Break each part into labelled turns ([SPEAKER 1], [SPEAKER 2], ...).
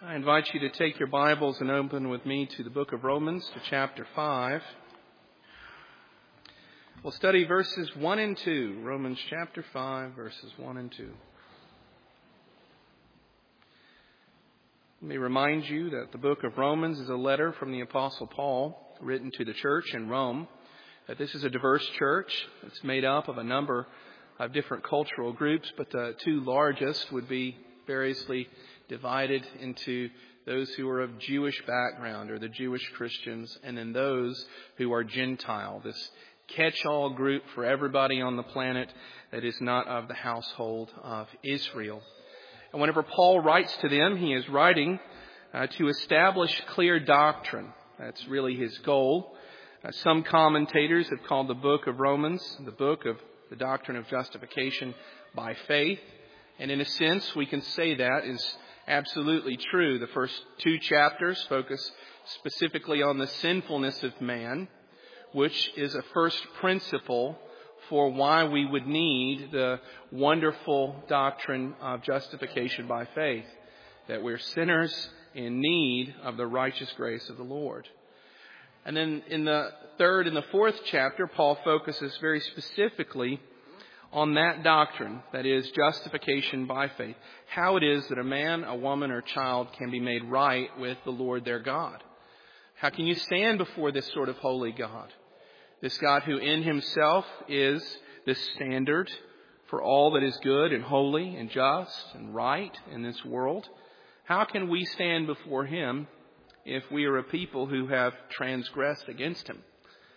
[SPEAKER 1] I invite you to take your Bibles and open with me to the book of Romans, to chapter 5. We'll study verses 1 and 2. Romans chapter 5, verses 1 and 2. Let me remind you that the book of Romans is a letter from the Apostle Paul written to the church in Rome. That this is a diverse church. It's made up of a number of different cultural groups, but the two largest would be variously divided into those who are of Jewish background, or the Jewish Christians, and then those who are Gentile, this catch-all group for everybody on the planet that is not of the household of Israel. And whenever Paul writes to them, he is writing to establish clear doctrine. That's really his goal. Some commentators have called the book of Romans the book of the doctrine of justification by faith. And in a sense, we can say that is absolutely true. The first two chapters focus specifically on the sinfulness of man, which is a first principle for why we would need the wonderful doctrine of justification by faith, that we're sinners in need of the righteous grace of the Lord. And then in the third and the fourth chapter, Paul focuses very specifically on that doctrine, that is justification by faith. How it is that a man, a woman, or child can be made right with the Lord their God. How can you stand before this sort of holy God? This God who in himself is the standard for all that is good and holy and just and right in this world. How can we stand before him if we are a people who have transgressed against him?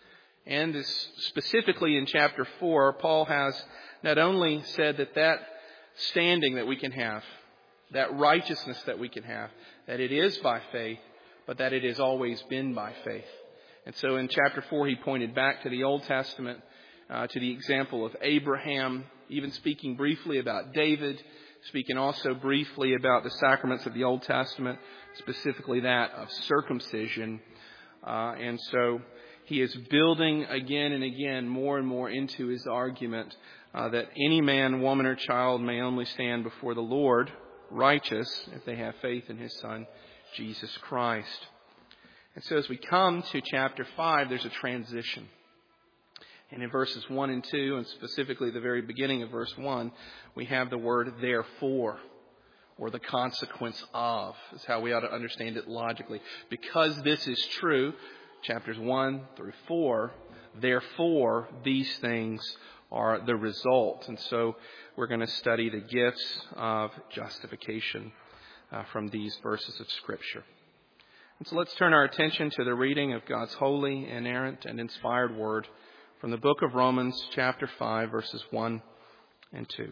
[SPEAKER 1] And this, specifically in chapter 4, Paul has not only said that standing that we can have, that righteousness that we can have, that it is by faith, but that it has always been by faith. And so in chapter 4, he pointed back to the Old Testament, to the example of Abraham, even speaking briefly about David, speaking also briefly about the sacraments of the Old Testament, specifically that of circumcision. And so he is building again and again more and more into his argument that any man, woman, or child may only stand before the Lord righteous if they have faith in his Son, Jesus Christ. And so as we come to chapter 5, there's a transition. And in verses 1 and 2, and specifically the very beginning of verse 1, we have the word therefore, or the consequence of, is how we ought to understand it logically. Because this is true, chapters 1 through 4, therefore these things are the result. And so we're going to study the gifts of justification from these verses of Scripture. And so let's turn our attention to the reading of God's holy, inerrant, and inspired word from the book of Romans, chapter 5, verses 1 and 2.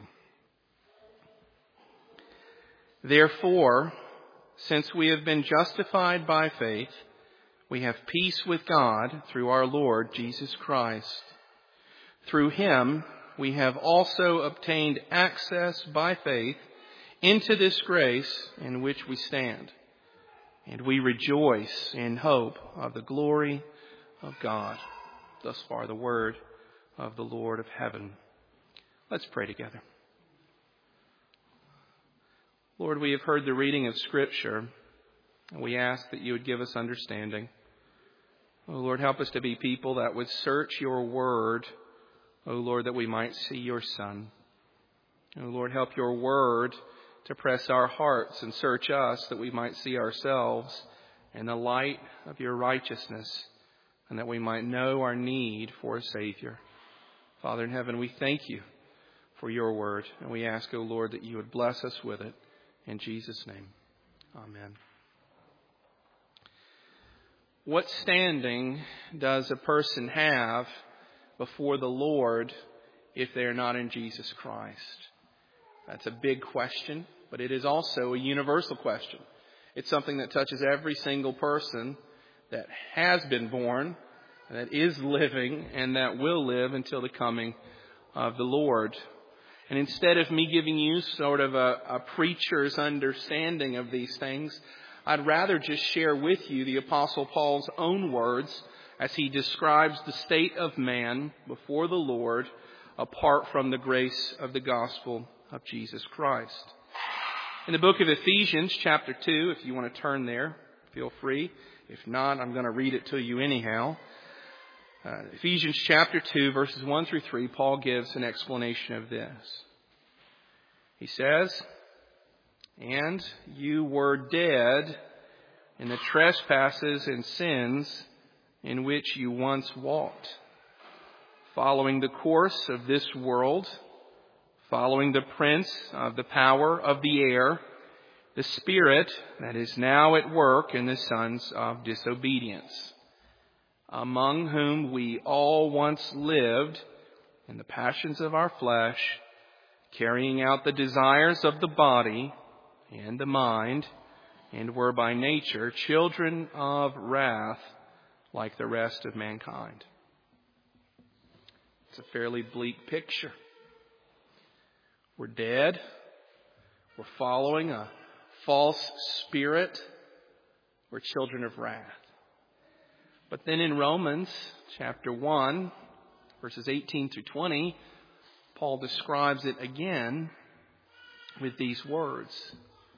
[SPEAKER 1] Therefore, since we have been justified by faith, we have peace with God through our Lord Jesus Christ. Through him, we have also obtained access by faith into this grace in which we stand. And we rejoice in hope of the glory of God. Thus far, the word of the Lord of heaven. Let's pray together. Lord, we have heard the reading of Scripture, and we ask that you would give us understanding. Oh, Lord, help us to be people that would search your word, oh, Lord, that we might see your Son. Oh, Lord, help your word to press our hearts and search us that we might see ourselves in the light of your righteousness, and that we might know our need for a Savior. Father in heaven, we thank you for your word, and we ask, O Lord, that you would bless us with it. In Jesus' name, amen. What standing does a person have before the Lord if they are not in Jesus Christ? That's a big question, but it is also a universal question. It's something that touches every single person that has been born, that is living, and that will live until the coming of the Lord. And instead of me giving you sort of a preacher's understanding of these things, I'd rather just share with you the Apostle Paul's own words as he describes the state of man before the Lord apart from the grace of the gospel of Jesus Christ. In the book of Ephesians, chapter 2, if you want to turn there, feel free. If not, I'm going to read it to you anyhow. Ephesians chapter 2, verses 1 through 3, Paul gives an explanation of this. He says, "And you were dead in the trespasses and sins in which you once walked, following the course of this world, following the prince of the power of the air, the spirit that is now at work in the sons of disobedience, among whom we all once lived in the passions of our flesh, carrying out the desires of the body and the mind, and were by nature children of wrath like the rest of mankind." It's a fairly bleak picture. We're dead. We're following a false spirit. We're children of wrath. But then in Romans chapter 1, verses 18 through 20, Paul describes it again with these words.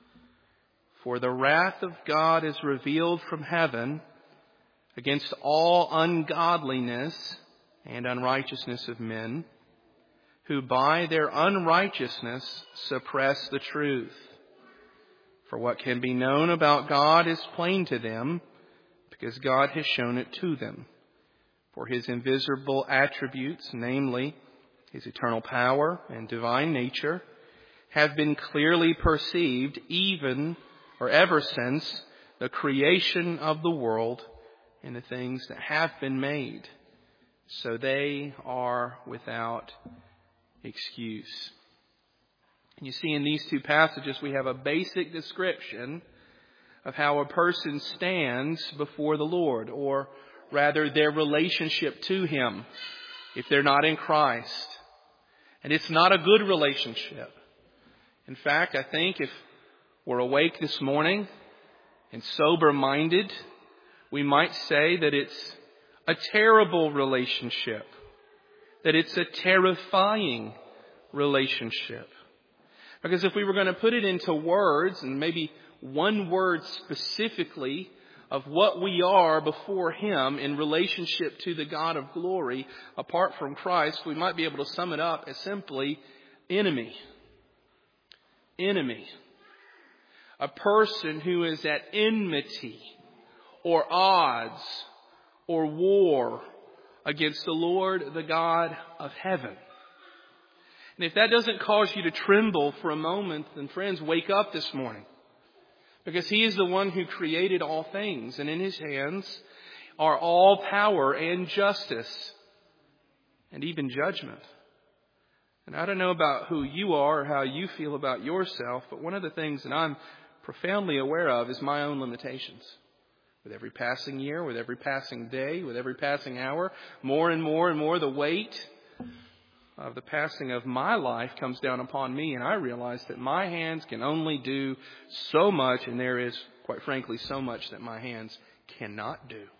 [SPEAKER 1] "For the wrath of God is revealed from heaven against all ungodliness and unrighteousness of men, who by their unrighteousness suppress the truth. For what can be known about God is plain to them, because God has shown it to them. For His invisible attributes, namely His eternal power and divine nature, have been clearly perceived ever since the creation of the world and the things that have been made. So they are without excuse." And you see, in these two passages, we have a basic description of how a person stands before the Lord, or rather their relationship to Him if they're not in Christ. And it's not a good relationship. In fact, I think if we're awake this morning and sober-minded, we might say that it's a terrible relationship, that it's a terrifying relationship. Because if we were going to put it into words, and maybe one word specifically of what we are before Him in relationship to the God of glory apart from Christ, we might be able to sum it up as simply enemy. Enemy. A person who is at enmity or odds or war against the Lord, the God of heaven. And if that doesn't cause you to tremble for a moment, then friends, wake up this morning. Because He is the one who created all things, and in His hands are all power and justice and even judgment. And I don't know about who you are or how you feel about yourself, but one of the things that I'm profoundly aware of is my own limitations. With every passing year, with every passing day, with every passing hour, more and more, the weight of the passing of my life comes down upon me, and I realize that my hands can only do so much, and there is, quite frankly, so much that my hands cannot do.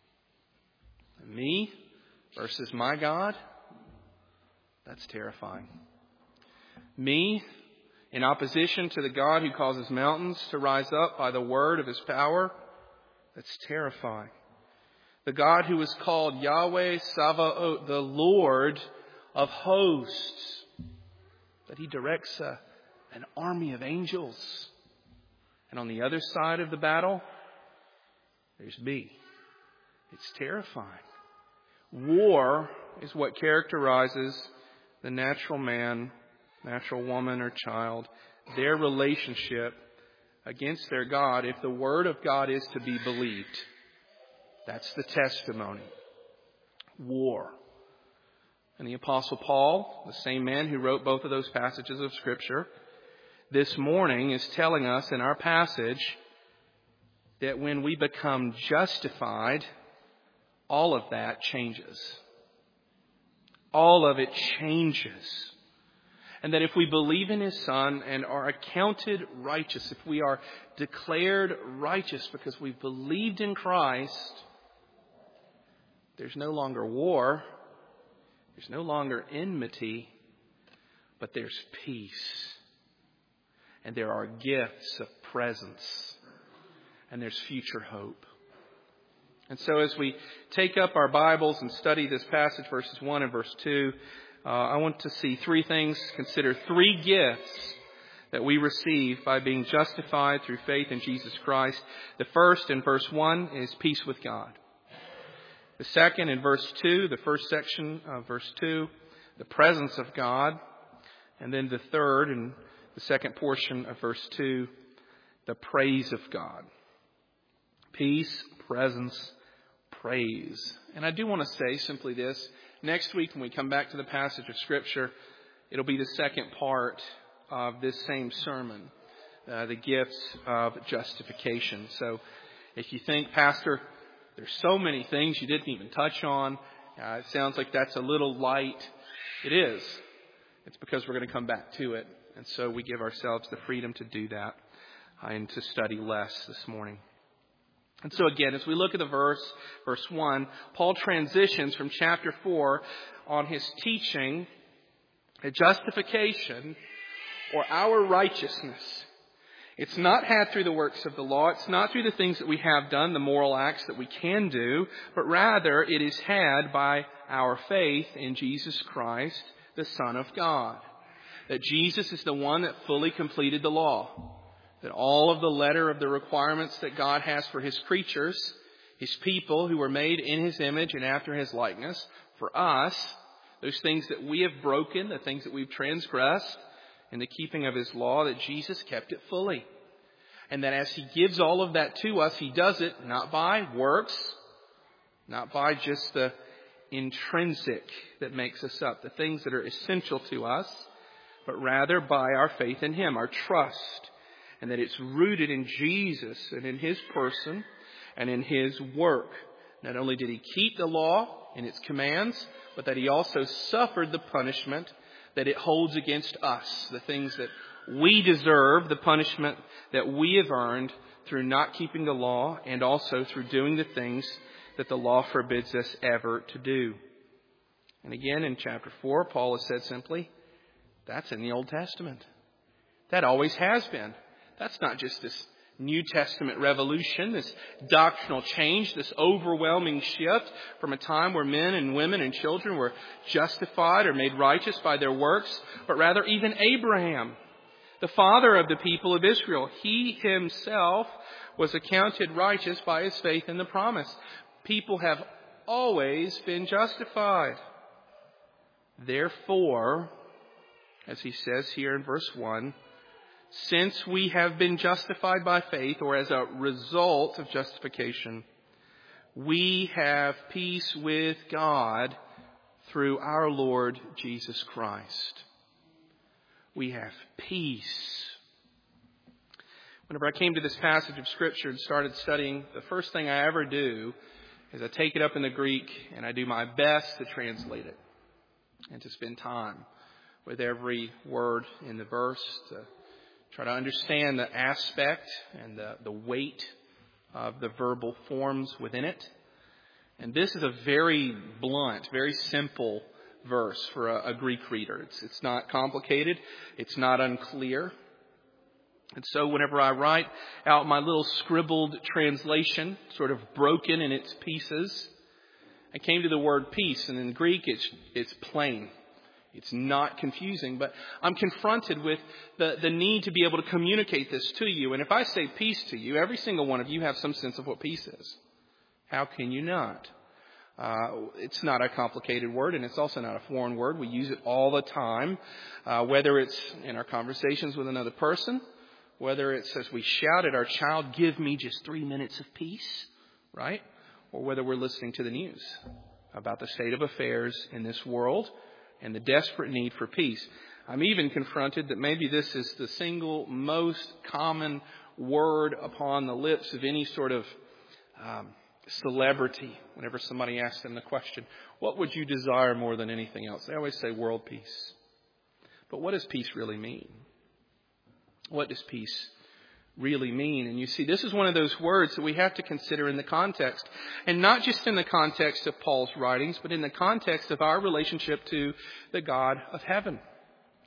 [SPEAKER 1] Me versus my God, that's terrifying. Me in opposition to the God who causes mountains to rise up by the word of His power, that's terrifying. The God who is called Yahweh Sabaoth, the Lord of hosts, that He directs an army of angels. And on the other side of the battle, there's me. It's terrifying. War is what characterizes the natural man, natural woman or child, their relationship against their God, if the Word of God is to be believed. That's the testimony. War. And the Apostle Paul, the same man who wrote both of those passages of Scripture, this morning is telling us in our passage that when we become justified, all of that changes. All of it changes. And that if we believe in His Son and are accounted righteous, if we are declared righteous because we've believed in Christ, there's no longer war, there's no longer enmity, but there's peace. and there are gifts of presence, and there's future hope. And so as we take up our Bibles and study this passage, verses 1 and verse 2, I want to see three things, consider three gifts that we receive by being justified through faith in Jesus Christ. The first, in verse 1, is peace with God. The second, in verse 2, the first section of verse 2, the presence of God. And then the third, in the second portion of verse 2, the praise of God. Peace, presence, praise. And I do want to say simply this. Next week, when we come back to the passage of Scripture, it'll be the second part of this same sermon, the gifts of justification. So if you think, Pastor, there's so many things you didn't even touch on, it sounds like that's a little light. It is. It's because we're going to come back to it. And so we give ourselves the freedom to do that and to study less this morning. And so again, as we look at the verse 1, Paul transitions from chapter 4 on his teaching that justification, or our righteousness, it's not had through the works of the law. It's not through the things that we have done, the moral acts that we can do, but rather it is had by our faith in Jesus Christ, the Son of God. That Jesus is the one that fully completed the law. That all of the letter of the requirements that God has for His creatures, His people who were made in His image and after His likeness, for us, those things that we have broken, the things that we've transgressed, in the keeping of His law, that Jesus kept it fully. And that as He gives all of that to us, He does it not by works, not by just the intrinsic that makes us up, the things that are essential to us, but rather by our faith in Him, our trust, and that it's rooted in Jesus and in His person and in His work. Not only did He keep the law and its commands, but that He also suffered the punishment that it holds against us, the things that we deserve, the punishment that we have earned through not keeping the law and also through doing the things that the law forbids us ever to do. And again, in chapter 4, Paul has said simply, that's in the Old Testament. That always has been. That's not just this New Testament revolution, this doctrinal change, this overwhelming shift from a time where men and women and children were justified or made righteous by their works, but rather even Abraham, the father of the people of Israel, he himself was accounted righteous by his faith in the promise. People have always been justified. Therefore, as he says here in verse 1, since we have been justified by faith, or as a result of justification, we have peace with God through our Lord Jesus Christ. We have peace. Whenever I came to this passage of Scripture and started studying, the first thing I ever do is I take it up in the Greek and I do my best to translate it and to spend time with every word in the verse, to try to understand the aspect and the weight of the verbal forms within it. And this is a very blunt, very simple verse for a Greek reader. It's not complicated. It's not unclear. And so whenever I write out my little scribbled translation, sort of broken in its pieces, I came to the word peace. And in Greek, it's plain. It's not confusing, but I'm confronted with the need to be able to communicate this to you. And if I say peace to you, every single one of you have some sense of what peace is. How can you not? It's not a complicated word, and it's also not a foreign word. We use it all the time, whether it's in our conversations with another person, whether it's as we shout at our child, give me just 3 minutes of peace, right? Or whether we're listening to the news about the state of affairs in this world and the desperate need for peace. I'm even confronted that maybe this is the single most common word upon the lips of any sort of celebrity. Whenever somebody asks them the question, what would you desire more than anything else? They always say world peace. But what does peace really mean? What does peace really mean? And you see, this is one of those words that we have to consider in the context. And not just in the context of Paul's writings, but in the context of our relationship to the God of heaven.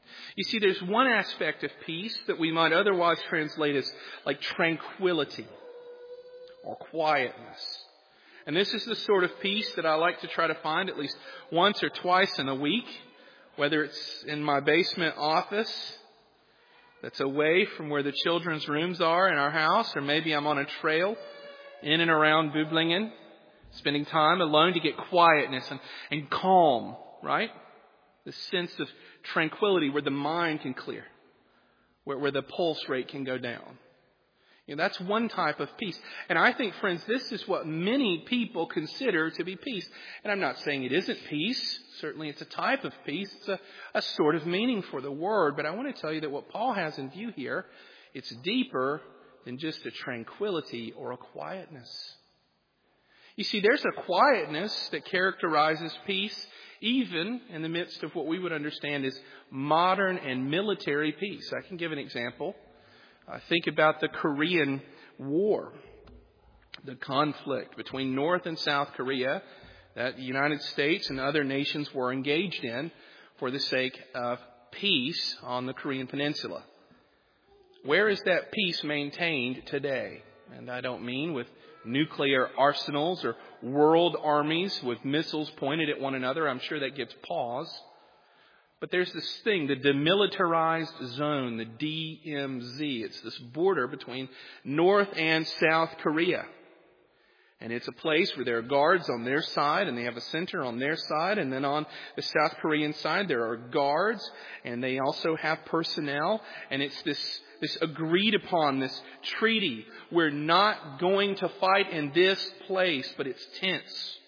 [SPEAKER 1] You see, there's one aspect of peace that we might otherwise translate as like tranquility or quietness. And this is the sort of peace that I like to try to find at least once or twice in a week, whether it's in my basement office that's away from where the children's rooms are in our house, or maybe I'm on a trail in and around Böblingen, spending time alone to get quietness and calm, right? The sense of tranquility where the mind can clear, where the pulse rate can go down. That's one type of peace. And I think, friends, this is what many people consider to be peace. And I'm not saying it isn't peace. Certainly it's a type of peace. It's a sort of meaning for the word. But I want to tell you that what Paul has in view here, it's deeper than just a tranquility or a quietness. You see, there's a quietness that characterizes peace, even in the midst of what we would understand as modern and military peace. I can give an example. Think about the Korean War, the conflict between North and South Korea that the United States and other nations were engaged in for the sake of peace on the Korean Peninsula. Where is that peace maintained today? And I don't mean with nuclear arsenals or world armies with missiles pointed at one another. I'm sure that gives pause. But there's this thing, the demilitarized zone, the DMZ. It's this border between North and South Korea. And it's a place where there are guards on their side, and they have a center on their side. And then on the South Korean side, there are guards, and they also have personnel. And it's this agreed upon, this treaty. We're not going to fight in this place, but it's tense.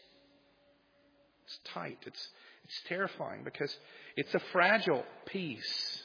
[SPEAKER 1] It's tight. It's terrifying because it's a fragile peace.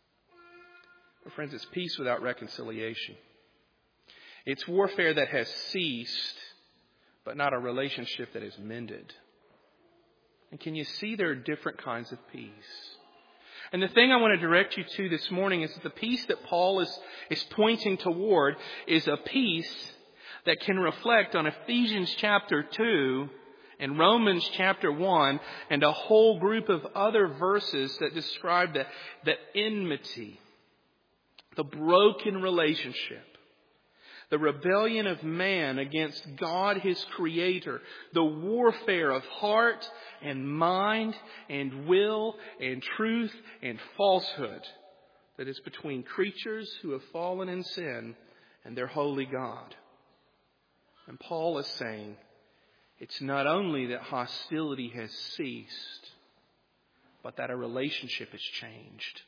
[SPEAKER 1] But friends, it's peace without reconciliation. It's warfare that has ceased, but not a relationship that is mended. And can you see there are different kinds of peace? And the thing I want to direct you to this morning is that the peace that Paul is pointing toward is a peace that can reflect on Ephesians chapter 2 and Romans chapter 1 and a whole group of other verses that describe the enmity, the broken relationship, the rebellion of man against God, his creator, the warfare of heart and mind and will and truth and falsehood that is between creatures who have fallen in sin and their holy God. And Paul is saying, it's not only that hostility has ceased, but that a relationship has changed.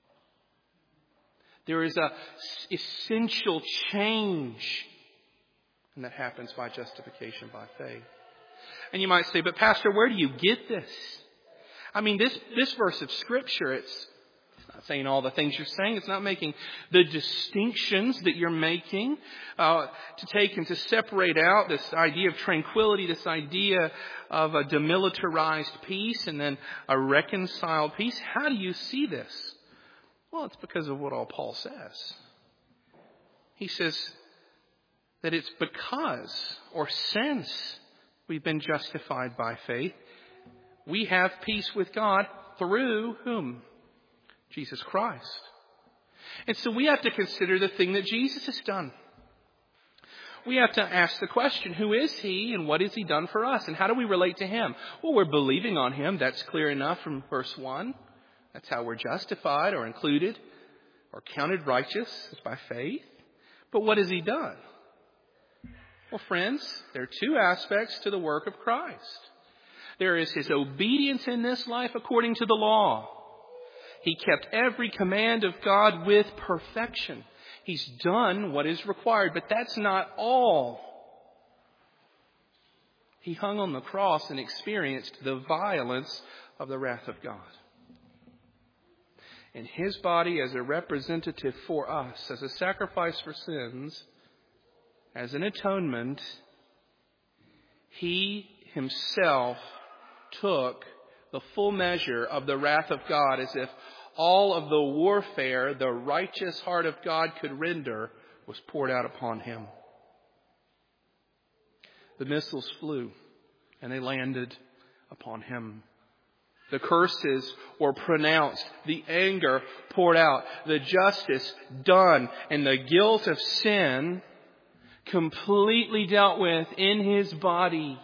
[SPEAKER 1] There is an essential change, and that happens by justification by faith. And you might say, but Pastor, where do you get this? I mean, this verse of Scripture, it's not saying all the things you're saying. It's not making the distinctions that you're making to take and to separate out this idea of tranquility, this idea of a demilitarized peace and then a reconciled peace. How do you see this? Well, it's because of what all Paul says. He says that it's because or since we've been justified by faith, we have peace with God through whom? Jesus Christ. And so we have to consider the thing that Jesus has done. We have to ask the question, who is He and what has He done for us? And how do we relate to Him? Well, we're believing on Him. That's clear enough from verse 1. That's how we're justified or included or counted righteous, is by faith. But what has He done? Well, friends, there are two aspects to the work of Christ. There is His obedience in this life according to the law. He kept every command of God with perfection. He's done what is required, but that's not all. He hung on the cross and experienced the violence of the wrath of God. And His body as a representative for us, as a sacrifice for sins, as an atonement, He Himself took the full measure of the wrath of God, as if all of the warfare the righteous heart of God could render was poured out upon Him. The missiles flew and they landed upon Him. The curses were pronounced, the anger poured out, the justice done, and the guilt of sin completely dealt with in His body.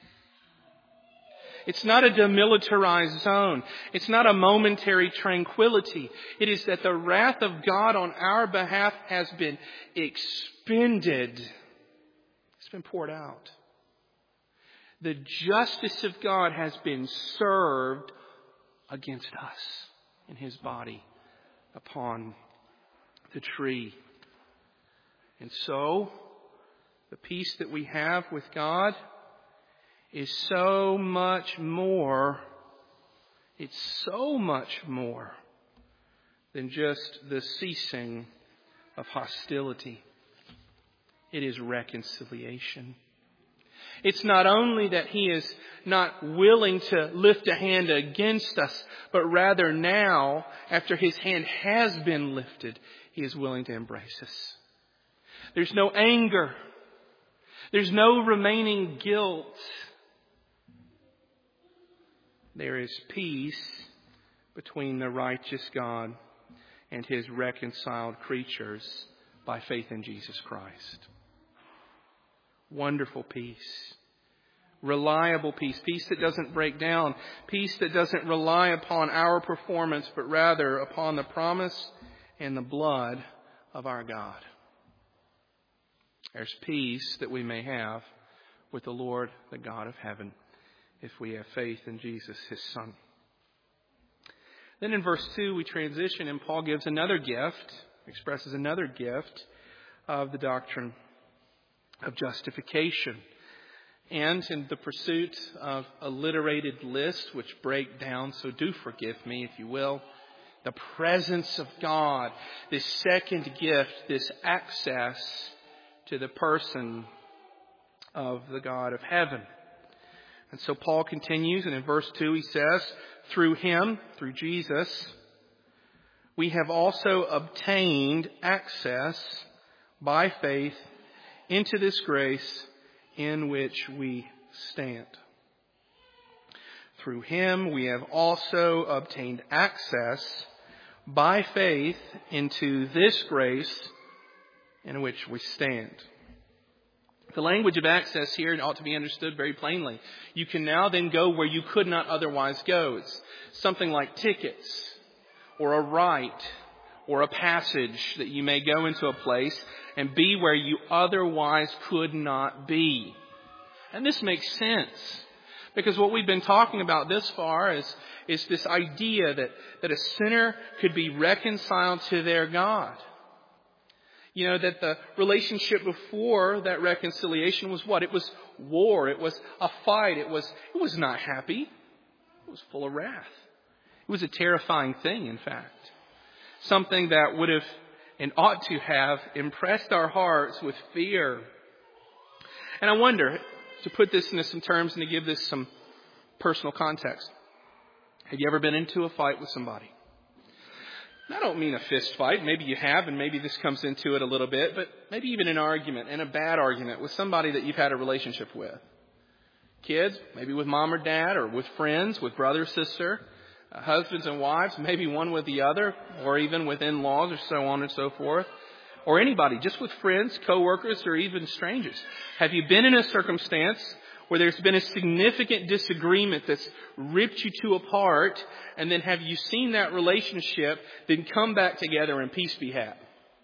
[SPEAKER 1] It's not a demilitarized zone. It's not a momentary tranquility. It is that the wrath of God on our behalf has been expended. It's been poured out. The justice of God has been served against us in His body upon the tree. And so, the peace that we have with God is so much more. It's so much more than just the ceasing of hostility. It is reconciliation. It's not only that He is not willing to lift a hand against us, but rather now, after His hand has been lifted, He is willing to embrace us. There's no anger. There's no remaining guilt. There is peace between the righteous God and His reconciled creatures by faith in Jesus Christ. Wonderful peace. Reliable peace. Peace that doesn't break down. Peace that doesn't rely upon our performance, but rather upon the promise and the blood of our God. There's peace that we may have with the Lord, the God of heaven, if we have faith in Jesus, His Son. Then in verse 2 we transition and Paul gives another gift, expresses another gift of the doctrine of justification. And in the pursuit of a alliterated list which break down, so do forgive me if you will, the presence of God, this second gift, this access to the person of the God of heaven. And so Paul continues, and in verse 2 he says, through Him, through Jesus, we have also obtained access by faith into this grace in which we stand. Through Him we have also obtained access by faith into this grace in which we stand. The language of access here ought to be understood very plainly. You can now then go where you could not otherwise go. It's something like tickets or a right or a passage that you may go into a place and be where you otherwise could not be. And this makes sense, because what we've been talking about this far is this idea that a sinner could be reconciled to their God. You know, that the relationship before that reconciliation was what? It was war. It was a fight. It was not happy. It was full of wrath. It was a terrifying thing, in fact. Something that would have and ought to have impressed our hearts with fear. And I wonder, to put this into some terms and to give this some personal context, have you ever been into a fight with somebody? And I don't mean a fist fight. Maybe you have, and maybe this comes into it a little bit, but maybe even an argument, and a bad argument with somebody that you've had a relationship with. Kids, maybe with mom or dad, or with friends, with brother or sister, husbands and wives, maybe one with the other, or even with in-laws, or so on and so forth. Or anybody, just with friends, co-workers, or even strangers. Have you been in a circumstance where there's been a significant disagreement that's ripped you two apart, and then have you seen that relationship then come back together and peace be had?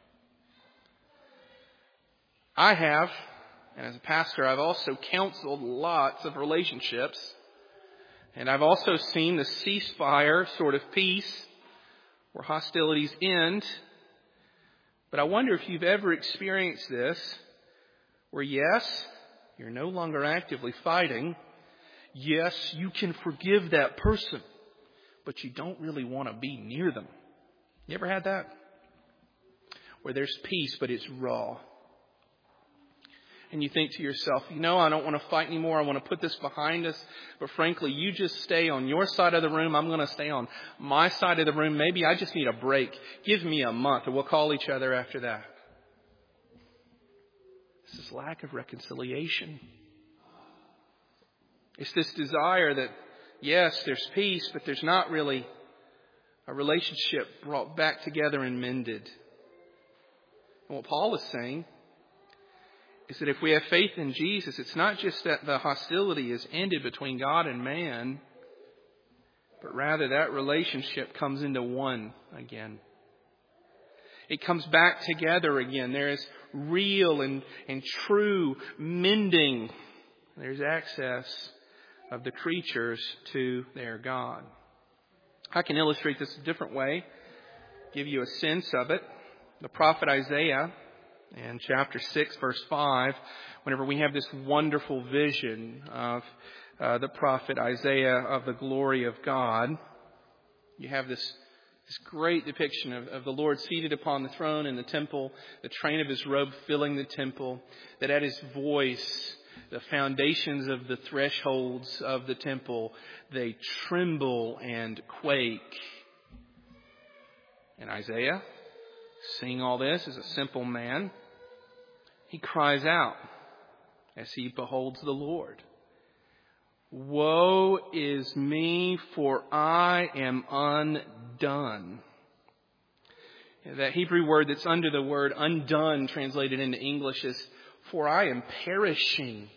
[SPEAKER 1] I have, and as a pastor, I've also counseled lots of relationships, and I've also seen the ceasefire sort of peace where hostilities end. But I wonder if you've ever experienced this, where yes, you're no longer actively fighting. Yes, you can forgive that person, but you don't really want to be near them. You ever had that? Where there's peace, but it's raw. And you think to yourself, I don't want to fight anymore. I want to put this behind us. But frankly, you just stay on your side of the room. I'm going to stay on my side of the room. Maybe I just need a break. Give me a month, and we'll call each other after that. This is lack of reconciliation. It's this desire yes, there's peace, but there's not really a relationship brought back together and mended. And what Paul is saying is that if we have faith in Jesus, it's not just that the hostility is ended between God and man, but rather that relationship comes into one again. It comes back together again. There is real and true mending. There's access of the creatures to their God. I can illustrate this a different way, give you a sense of it. The prophet Isaiah, in chapter 6, verse 5, whenever we have this wonderful vision of the prophet Isaiah of the glory of God, you have this great depiction of the Lord seated upon the throne in the temple, the train of his robe filling the temple, that at his voice, the foundations of the thresholds of the temple, they tremble and quake. And Isaiah, seeing all this as a simple man, he cries out as he beholds the Lord, "Woe is me, for I am undone." That Hebrew word that's under the word undone, translated into English, is "for I am perishing."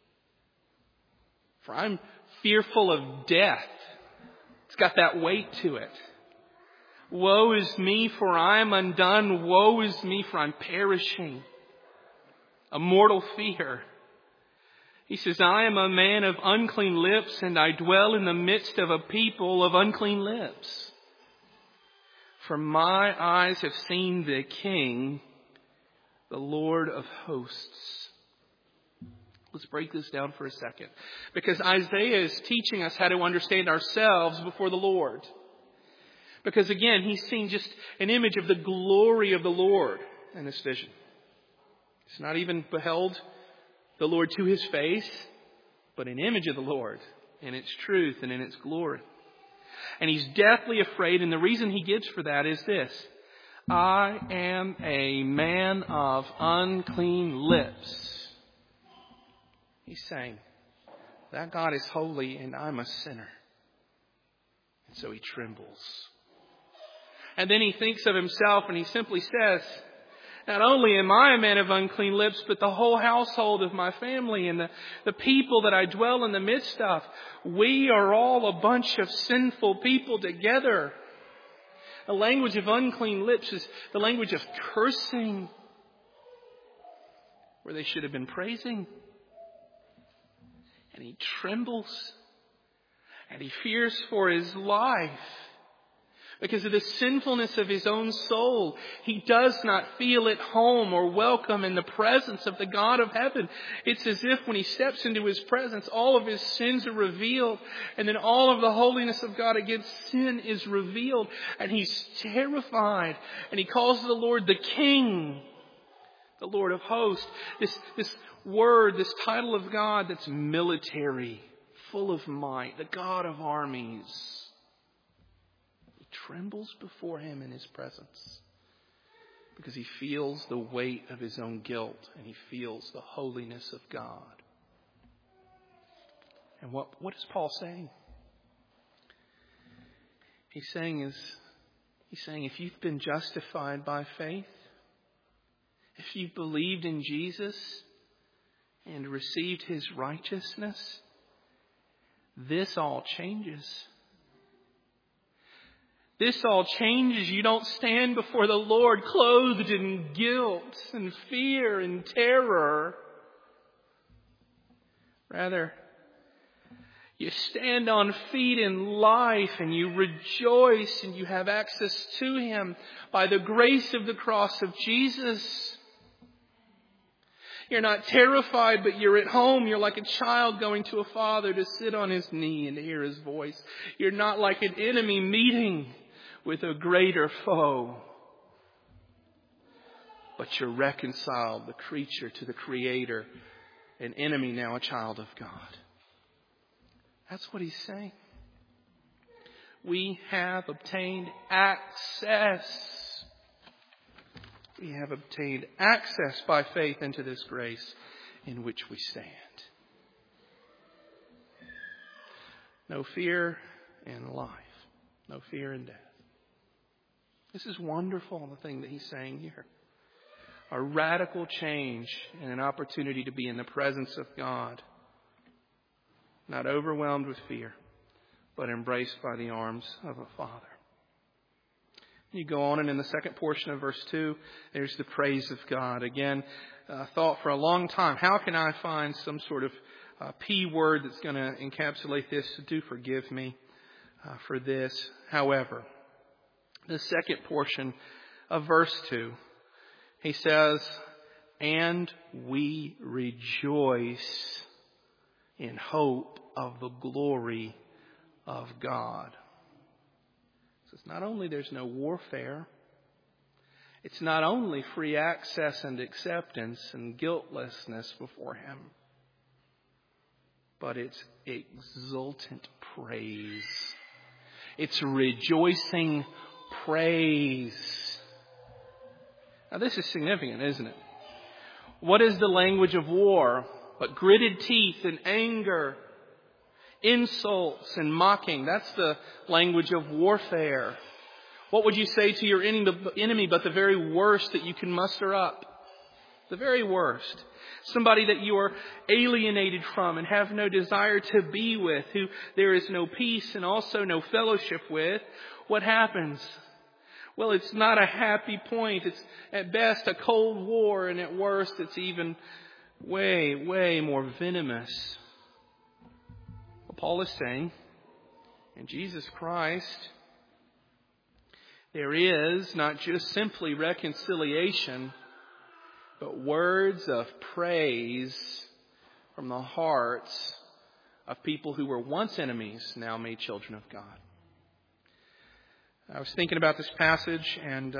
[SPEAKER 1] For I'm fearful of death. It's got that weight to it. Woe is me, for I am undone. Woe is me, for I'm perishing. A mortal fear. He says, I am a man of unclean lips, and I dwell in the midst of a people of unclean lips. For my eyes have seen the King, the Lord of hosts. Let's break this down for a second. Because Isaiah is teaching us how to understand ourselves before the Lord. Because again, he's seen just an image of the glory of the Lord in this vision. He's not even beheld the Lord to his face, but an image of the Lord in its truth and in its glory. And he's deathly afraid, and the reason he gives for that is this: I am a man of unclean lips. He's saying that God is holy and I'm a sinner. And so he trembles. And then he thinks of himself and he simply says, not only am I a man of unclean lips, but the whole household of my family and the people that I dwell in the midst of, we are all a bunch of sinful people together. The language of unclean lips is the language of cursing, where they should have been praising. And he trembles and he fears for his life. Because of the sinfulness of his own soul, he does not feel at home or welcome in the presence of the God of heaven. It's as if when he steps into his presence, all of his sins are revealed, and then all of the holiness of God against sin is revealed, and he's terrified. And he calls the Lord the King, the Lord of hosts. This word, this title of God that's military, full of might, the God of armies. Trembles before him in his presence because he feels the weight of his own guilt and he feels the holiness of God. And what is Paul saying? He's saying if you've been justified by faith, if you've believed in Jesus and received his righteousness, this all changes. This all changes. You don't stand before the Lord clothed in guilt and fear and terror. Rather, you stand on feet in life and you rejoice and you have access to him by the grace of the cross of Jesus. You're not terrified, but you're at home. You're like a child going to a father to sit on his knee and to hear his voice. You're not like an enemy meeting with a greater foe, but you're reconciled, the creature to the Creator, an enemy now a child of God. That's what he's saying. We have obtained access. We have obtained access by faith into this grace in which we stand. No fear in life. No fear in death. This is wonderful, the thing that he's saying here. A radical change and an opportunity to be in the presence of God. Not overwhelmed with fear, but embraced by the arms of a Father. You go on, and in the second portion of verse 2, there's the praise of God. Again, thought for a long time, how can I find some sort of P word that's going to encapsulate this? Do forgive me for this. However, the second portion of verse 2, he says, and we rejoice in hope of the glory of God. So it's not only there's no warfare, it's not only free access and acceptance and guiltlessness before Him, but it's exultant praise. It's rejoicing praise. Now this is significant, isn't it? What is the language of war but gritted teeth and anger, insults and mocking? That's the language of warfare. What would you say to your enemy but the very worst that you can muster up? The very worst. Somebody that you are alienated from and have no desire to be with, who there is no peace and also no fellowship with. What happens? Well, it's not a happy point. It's at best a cold war, and at worst it's even way, way more venomous. What Paul is saying, in Jesus Christ, there is not just simply reconciliation, but words of praise from the hearts of people who were once enemies, now made children of God. I was thinking about this passage and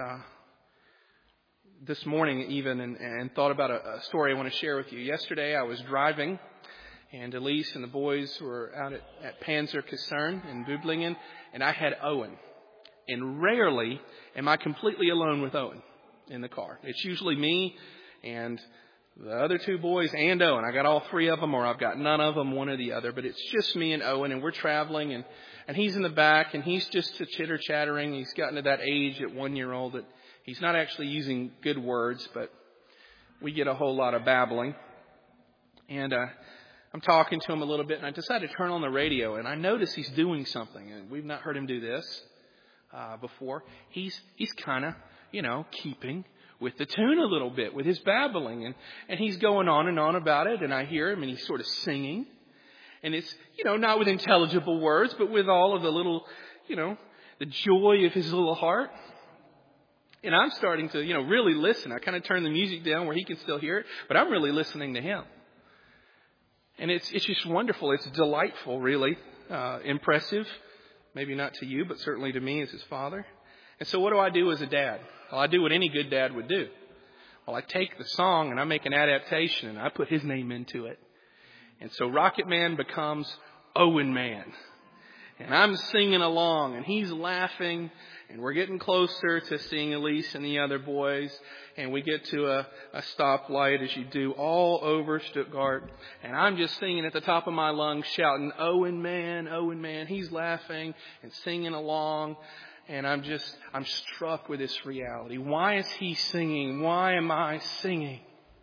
[SPEAKER 1] this morning even and thought about a story I want to share with you. Yesterday I was driving, and Elise and the boys were out at Panzer Kaserne in Böblingen, and I had Owen. And rarely am I completely alone with Owen in the car. It's usually me and the other two boys and Owen. I got all three of them, or I've got none of them, one or the other. But it's just me and Owen, and we're traveling, and he's in the back, and he's just chitter-chattering. He's gotten to that age at 1 year old that he's not actually using good words, but we get a whole lot of babbling. And I'm talking to him a little bit, and I decided to turn on the radio, and I notice he's doing something, and we've not heard him do this before. He's kind of, keeping with the tune a little bit with his babbling, and he's going on and on about it, and I hear him, and he's sort of singing. And it's, not with intelligible words, but with all of the little, the joy of his little heart. And I'm starting to, really listen. I kind of turn the music down where he can still hear it, but I'm really listening to him. And it's just wonderful. It's delightful, really. Impressive. Maybe not to you, but certainly to me as his father. And so what do I do as a dad? Well, I do what any good dad would do. Well, I take the song and I make an adaptation and I put his name into it. And so Rocket Man becomes Owen Man. And I'm singing along and he's laughing, and we're getting closer to seeing Elise and the other boys. And we get to a stoplight, as you do all over Stuttgart. And I'm just singing at the top of my lungs, shouting, Owen Man, Owen Man. He's laughing and singing along. And I'm struck with this reality. Why is he singing? Why am I singing?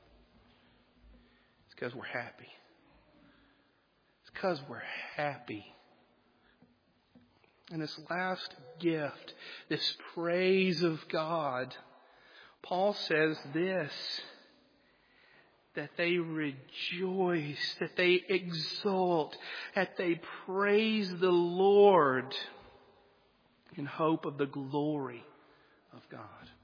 [SPEAKER 1] It's because we're happy. Because we're happy. And this last gift, this praise of God, Paul says this, that they rejoice, that they exult, that they praise the Lord in hope of the glory of God.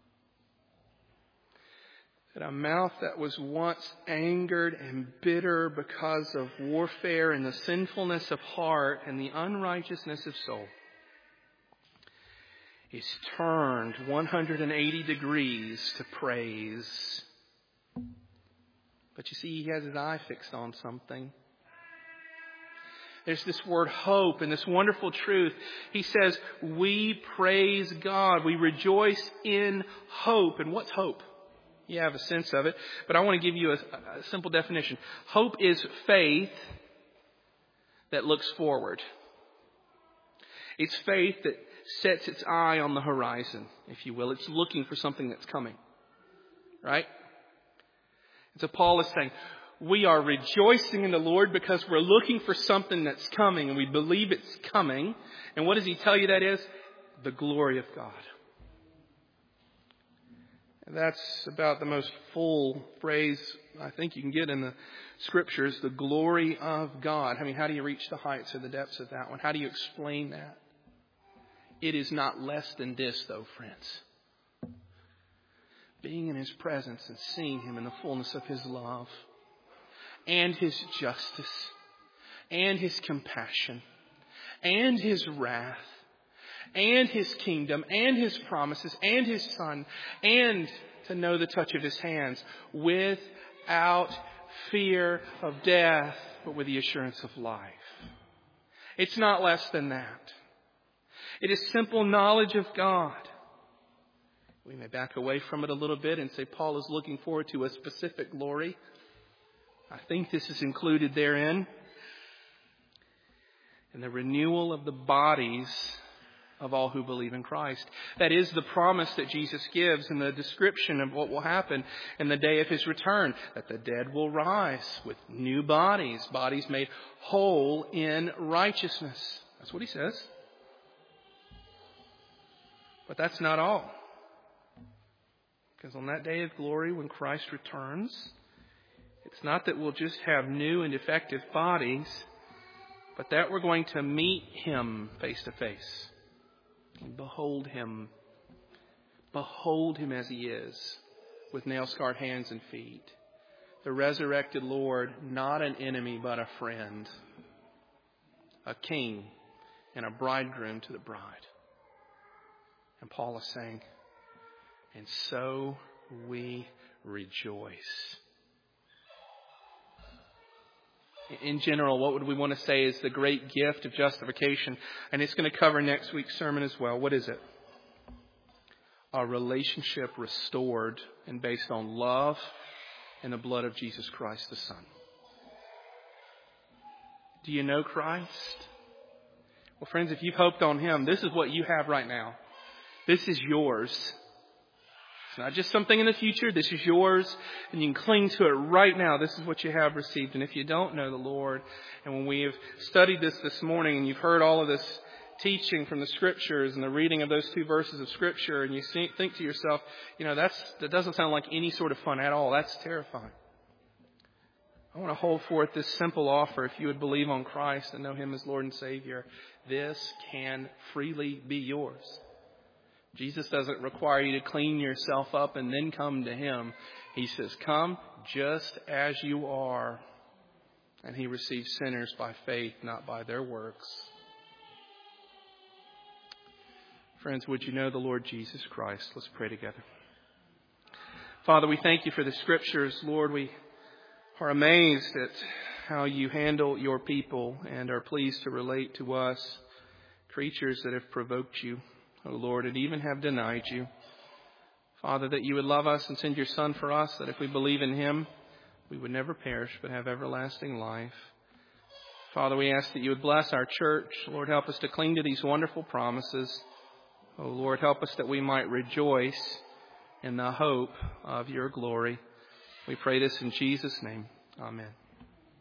[SPEAKER 1] That a mouth that was once angered and bitter because of warfare and the sinfulness of heart and the unrighteousness of soul is turned 180 degrees to praise. But you see, he has his eye fixed on something. There's this word hope and this wonderful truth. He says, we praise God. We rejoice in hope. And what's hope? You have a sense of it, but I want to give you a simple definition. Hope is faith that looks forward. It's faith that sets its eye on the horizon, if you will. It's looking for something that's coming. Right? And so Paul is saying, we are rejoicing in the Lord because we're looking for something that's coming, and we believe it's coming. And what does he tell you that is? The glory of God. And that's about the most full phrase I think you can get in the Scriptures, the glory of God. I mean, how do you reach the heights or the depths of that one? How do you explain that? It is not less than this, though, friends. Being in His presence and seeing Him in the fullness of His love and His justice and His compassion and His wrath and His kingdom and His promises and His Son, and to know the touch of His hands without fear of death, but with the assurance of life. It's not less than that. It is simple knowledge of God. We may back away from it a little bit and say Paul is looking forward to a specific glory. I think this is included therein. And the renewal of the bodies of all who believe in Christ. That is the promise that Jesus gives in the description of what will happen in the day of His return. That the dead will rise with new bodies. Bodies made whole in righteousness. That's what He says. But that's not all. Because on that day of glory when Christ returns, it's not that we'll just have new and effective bodies, but that we're going to meet Him face to face. And behold Him. Behold Him as He is, with nail-scarred hands and feet. The resurrected Lord, not an enemy, but a friend. A king and a bridegroom to the bride. And Paul is saying, and so we rejoice. In general, what would we want to say is the great gift of justification? And it's going to cover next week's sermon as well. What is it? A relationship restored and based on love and the blood of Jesus Christ the Son. Do you know Christ? Well, friends, if you've hoped on Him, this is what you have right now. This is yours. It's not just something in the future. This is yours, and you can cling to it right now. This is what you have received. And if you don't know the Lord, and when we have studied this morning, and you've heard all of this teaching from the Scriptures and the reading of those 2 verses of Scripture, and you think to yourself, that doesn't sound like any sort of fun at all. That's terrifying. I want to hold forth this simple offer. If you would believe on Christ and know Him as Lord and Savior, this can freely be yours. Jesus doesn't require you to clean yourself up and then come to Him. He says, come just as you are. And He receives sinners by faith, not by their works. Friends, would you know the Lord Jesus Christ? Let's pray together. Father, we thank You for the Scriptures. Lord, we are amazed at how You handle Your people and are pleased to relate to us, creatures that have provoked You, O Lord, and even have denied You. Father, that You would love us and send Your Son for us, that if we believe in Him, we would never perish but have everlasting life. Father, we ask that You would bless our church. Lord, help us to cling to these wonderful promises. O Lord, help us that we might rejoice in the hope of Your glory. We pray this in Jesus' name. Amen.